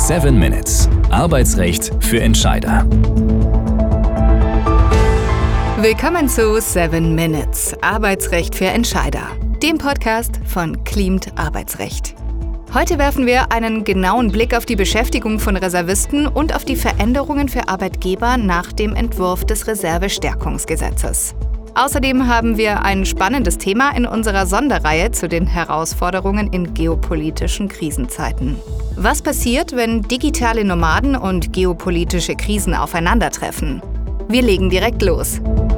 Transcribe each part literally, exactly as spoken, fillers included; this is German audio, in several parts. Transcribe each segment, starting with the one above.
seven minutes. Arbeitsrecht für Entscheider. Willkommen zu seven minutes. Arbeitsrecht für Entscheider, dem Podcast von Cleamed Arbeitsrecht. Heute werfen wir einen genauen Blick auf die Beschäftigung von Reservisten und auf die Veränderungen für Arbeitgeber nach dem Entwurf des Reservestärkungsgesetzes. Außerdem haben wir ein spannendes Thema in unserer Sonderreihe zu den Herausforderungen in geopolitischen Krisenzeiten. Was passiert, wenn digitale Nomaden und geopolitische Krisen aufeinandertreffen? Wir legen direkt los.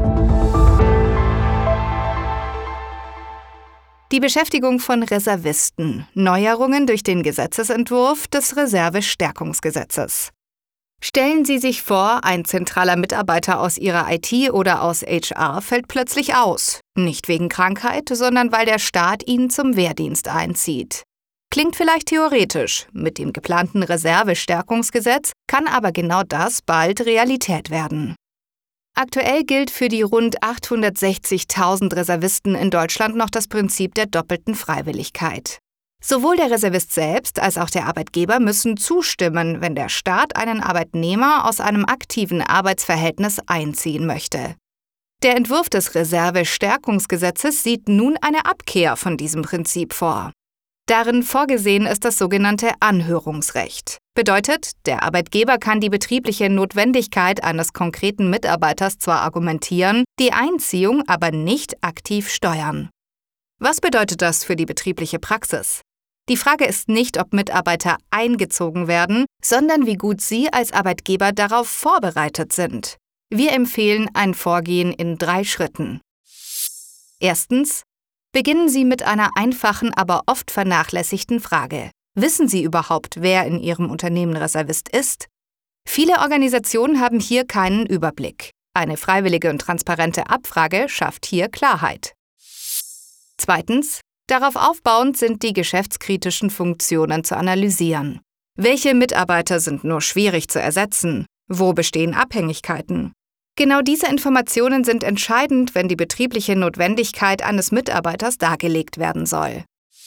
Die Beschäftigung von Reservisten. Neuerungen durch den Gesetzesentwurf des Reservestärkungsgesetzes. Stellen Sie sich vor, ein zentraler Mitarbeiter aus Ihrer I T oder aus H R fällt plötzlich aus. Nicht wegen Krankheit, sondern weil der Staat ihn zum Wehrdienst einzieht. Klingt vielleicht theoretisch, mit dem geplanten Reservestärkungsgesetz kann aber genau das bald Realität werden. Aktuell gilt für die rund achthundertsechzigtausend Reservisten in Deutschland noch das Prinzip der doppelten Freiwilligkeit. Sowohl der Reservist selbst als auch der Arbeitgeber müssen zustimmen, wenn der Staat einen Arbeitnehmer aus einem aktiven Arbeitsverhältnis einziehen möchte. Der Entwurf des Reservestärkungsgesetzes sieht nun eine Abkehr von diesem Prinzip vor. Darin vorgesehen ist das sogenannte Anhörungsrecht. Bedeutet, der Arbeitgeber kann die betriebliche Notwendigkeit eines konkreten Mitarbeiters zwar argumentieren, die Einziehung aber nicht aktiv steuern. Was bedeutet das für die betriebliche Praxis? Die Frage ist nicht, ob Mitarbeiter eingezogen werden, sondern wie gut Sie als Arbeitgeber darauf vorbereitet sind. Wir empfehlen ein Vorgehen in drei Schritten. Erstens. Beginnen Sie mit einer einfachen, aber oft vernachlässigten Frage. Wissen Sie überhaupt, wer in Ihrem Unternehmen Reservist ist? Viele Organisationen haben hier keinen Überblick. Eine freiwillige und transparente Abfrage schafft hier Klarheit. Zweitens. Darauf aufbauend sind die geschäftskritischen Funktionen zu analysieren. Welche Mitarbeiter sind nur schwierig zu ersetzen? Wo bestehen Abhängigkeiten? Genau diese Informationen sind entscheidend, wenn die betriebliche Notwendigkeit eines Mitarbeiters dargelegt werden soll.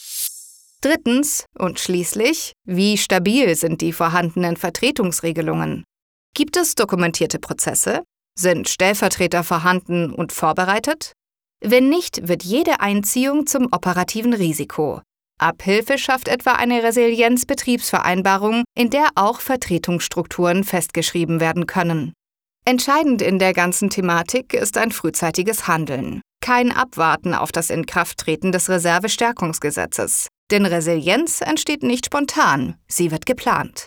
Drittens und schließlich, wie stabil sind die vorhandenen Vertretungsregelungen? Gibt es dokumentierte Prozesse? Sind Stellvertreter vorhanden und vorbereitet? Wenn nicht, wird jede Einziehung zum operativen Risiko. Abhilfe schafft etwa eine Resilienzbetriebsvereinbarung, in der auch Vertretungsstrukturen festgeschrieben werden können. Entscheidend in der ganzen Thematik ist ein frühzeitiges Handeln. Kein Abwarten auf das Inkrafttreten des Reservestärkungsgesetzes. Denn Resilienz entsteht nicht spontan, sie wird geplant.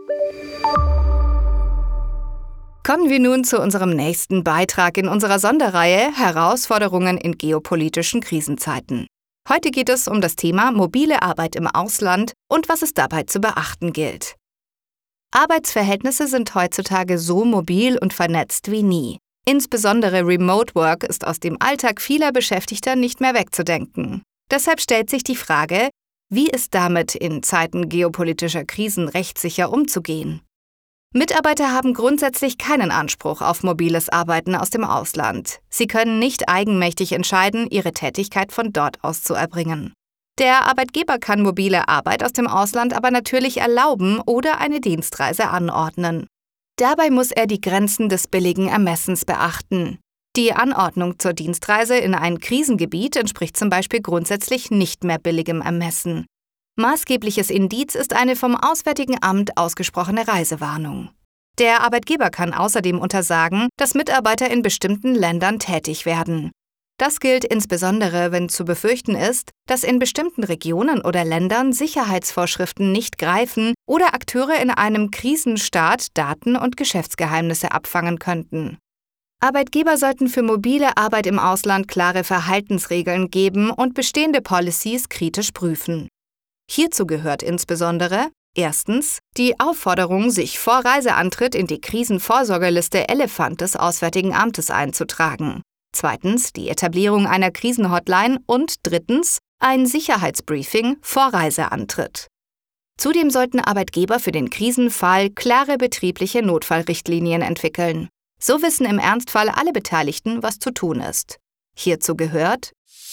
Kommen wir nun zu unserem nächsten Beitrag in unserer Sonderreihe Herausforderungen in geopolitischen Krisenzeiten. Heute geht es um das Thema mobile Arbeit im Ausland und was es dabei zu beachten gilt. Arbeitsverhältnisse sind heutzutage so mobil und vernetzt wie nie. Insbesondere Remote Work ist aus dem Alltag vieler Beschäftigter nicht mehr wegzudenken. Deshalb stellt sich die Frage, wie ist damit in Zeiten geopolitischer Krisen rechtssicher umzugehen? Mitarbeiter haben grundsätzlich keinen Anspruch auf mobiles Arbeiten aus dem Ausland. Sie können nicht eigenmächtig entscheiden, ihre Tätigkeit von dort aus zu erbringen. Der Arbeitgeber kann mobile Arbeit aus dem Ausland aber natürlich erlauben oder eine Dienstreise anordnen. Dabei muss er die Grenzen des billigen Ermessens beachten. Die Anordnung zur Dienstreise in ein Krisengebiet entspricht zum Beispiel grundsätzlich nicht mehr billigem Ermessen. Maßgebliches Indiz ist eine vom Auswärtigen Amt ausgesprochene Reisewarnung. Der Arbeitgeber kann außerdem untersagen, dass Mitarbeiter in bestimmten Ländern tätig werden. Das gilt insbesondere, wenn zu befürchten ist, dass in bestimmten Regionen oder Ländern Sicherheitsvorschriften nicht greifen oder Akteure in einem Krisenstaat Daten und Geschäftsgeheimnisse abfangen könnten. Arbeitgeber sollten für mobile Arbeit im Ausland klare Verhaltensregeln geben und bestehende Policies kritisch prüfen. Hierzu gehört insbesondere erstens die Aufforderung, sich vor Reiseantritt in die Krisenvorsorgeliste Elefant des Auswärtigen Amtes einzutragen. Zweitens die Etablierung einer Krisenhotline und drittens ein Sicherheitsbriefing vor Reiseantritt. Zudem sollten Arbeitgeber für den Krisenfall klare betriebliche Notfallrichtlinien entwickeln. So wissen im Ernstfall alle Beteiligten, was zu tun ist. Hierzu gehört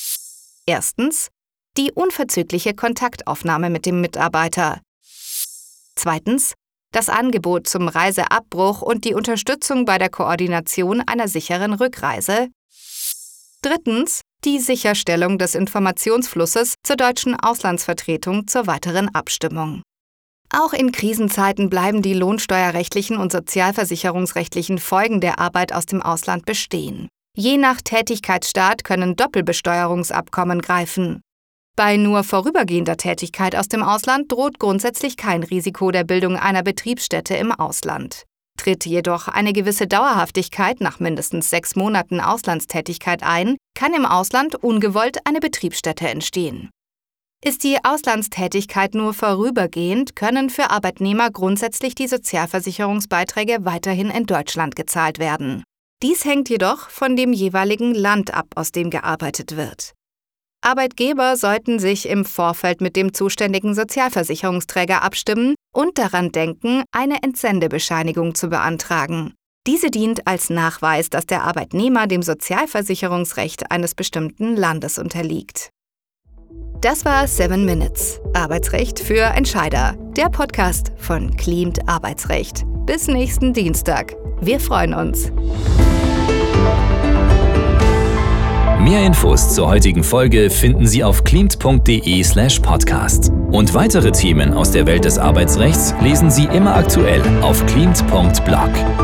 erstens die unverzügliche Kontaktaufnahme mit dem Mitarbeiter. Zweitens das Angebot zum Reiseabbruch und die Unterstützung bei der Koordination einer sicheren Rückreise. Drittens, die Sicherstellung des Informationsflusses zur deutschen Auslandsvertretung zur weiteren Abstimmung. Auch in Krisenzeiten bleiben die lohnsteuerrechtlichen und sozialversicherungsrechtlichen Folgen der Arbeit aus dem Ausland bestehen. Je nach Tätigkeitsstaat können Doppelbesteuerungsabkommen greifen. Bei nur vorübergehender Tätigkeit aus dem Ausland droht grundsätzlich kein Risiko der Bildung einer Betriebsstätte im Ausland. Tritt jedoch eine gewisse Dauerhaftigkeit nach mindestens sechs Monaten Auslandstätigkeit ein, kann im Ausland ungewollt eine Betriebsstätte entstehen. Ist die Auslandstätigkeit nur vorübergehend, können für Arbeitnehmer grundsätzlich die Sozialversicherungsbeiträge weiterhin in Deutschland gezahlt werden. Dies hängt jedoch von dem jeweiligen Land ab, aus dem gearbeitet wird. Arbeitgeber sollten sich im Vorfeld mit dem zuständigen Sozialversicherungsträger abstimmen und daran denken, eine Entsendebescheinigung zu beantragen. Diese dient als Nachweis, dass der Arbeitnehmer dem Sozialversicherungsrecht eines bestimmten Landes unterliegt. Das war Seven Minutes, Arbeitsrecht für Entscheider, der Podcast von Cleamed Arbeitsrecht. Bis nächsten Dienstag. Wir freuen uns. Mehr Infos zur heutigen Folge finden Sie auf cleamed punkt de slash podcast. Und weitere Themen aus der Welt des Arbeitsrechts lesen Sie immer aktuell auf cleamed punkt blog.